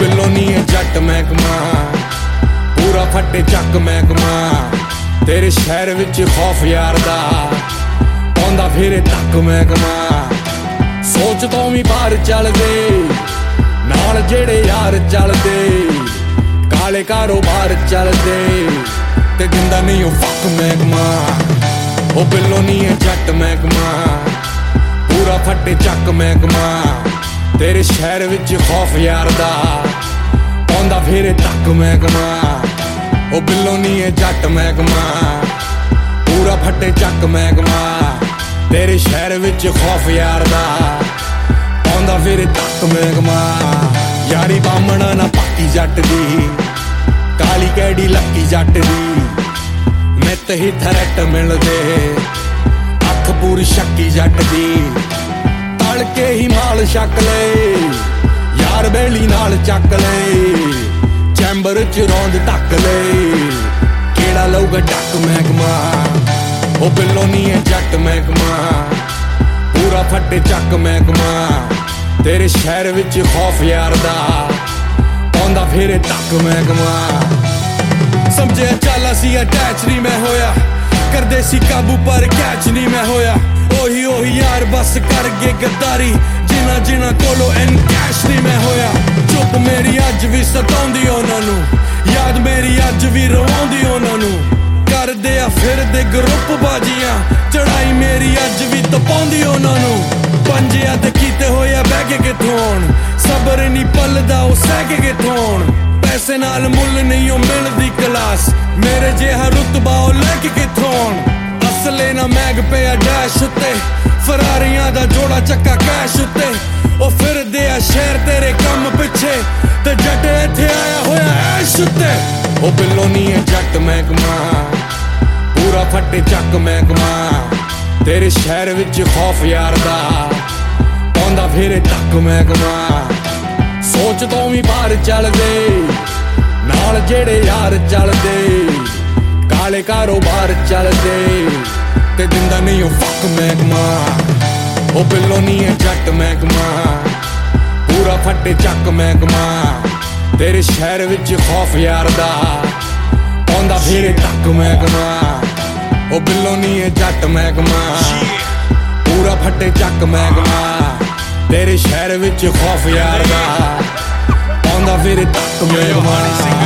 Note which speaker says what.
Speaker 1: बिल्लो नी है जट महकमा पूरा फटे चक महकमा तेरे शहर विच खौफ यार दा पाउंदा फिरे तक महकमा सोच तो भी बाहर चल दे नाल जेड़े यार चलदे काले कारोबार चलदे ते दिंदा नहीं ओ फक महकमा ओ बिल्लो नी है जट महकमा पूरा फटे चक महकमा तेरे शहर विच खौफ यार दा पाउंदा फिरे तक महकमा ओ बिल्लो नी है जट महकमा पूरा फटे चक महकमा तेरे शहर विच खौफ यार दा पाउंदा फिरे तक महकमा यारी बामणा ना पक्की जट दी काली कैडी लक्की जट दी मित ही थरट मिलदे अख पूरी शक्की जट दी के ही माल छक ले यार बेली नाल चक ले चैंबर च रौंद तक ले केड़ा लऊगा डक महकमा ओ बिल्लो नी है जट महकमा पूरा फटे चक महकमा तेरे शहर विच खौफ यार दा पाउंदा फिरे तक महकमा समझे चल असी अटैच नहीं मैं होया करदे सी काबू पर कैच नहीं मैं होया ओही ओही यार बस कर गए गद्दारी जिना जिना कोलो एनकैश नहीं मैं होया चुप मेरी अज भी सताउंदी उन्हां नू याद मेरी अज भी रवाउंदी उन्हां नू करदे आ फिरदे ग्रुप बाजियां चढ़ाई मेरी अज भी तपाउंदी उन्हां नू पंजिया ते कीते होया बह के कित्थों आउण सबर नहीं पलदा ओ सह के कित्थों आउण पैसे नाल मुल नहीं ओ मिलदी क्लास मेरे जिहा रुतबा ओ लैके कित्थों आउण असले ना मैग पे डैश उत्ते फरारियां दा जोड़ा चक्का कैश उत्ते ओ फिरदे आ शहर तेरे कम पिछे ते जट इत्थे आया होया ऐश उत्ते ओ बिल्लो नी है जट महकमा पूरा फटे चक महकमा तेरे शहर विच खौफ यार दा पाउंदा फिरे तक महकमा सोच तो भी बाहर चलदे नाल जेड़े यार चलदे काले कारोबार चलदे ते दिंदा नहीं ओ फक महकमा ओ बिल्लो नी है जट महकमा पूरा फटे चक महकमा तेरे शहर विच खौफ यार दा पाउंदा फिरे तक महकमा ओ बिल्लो नी है जट महकमा पूरा फटे चक महकमा तेरे शहर विच खौफ यार दा पाउंदा फिरे तक महकमा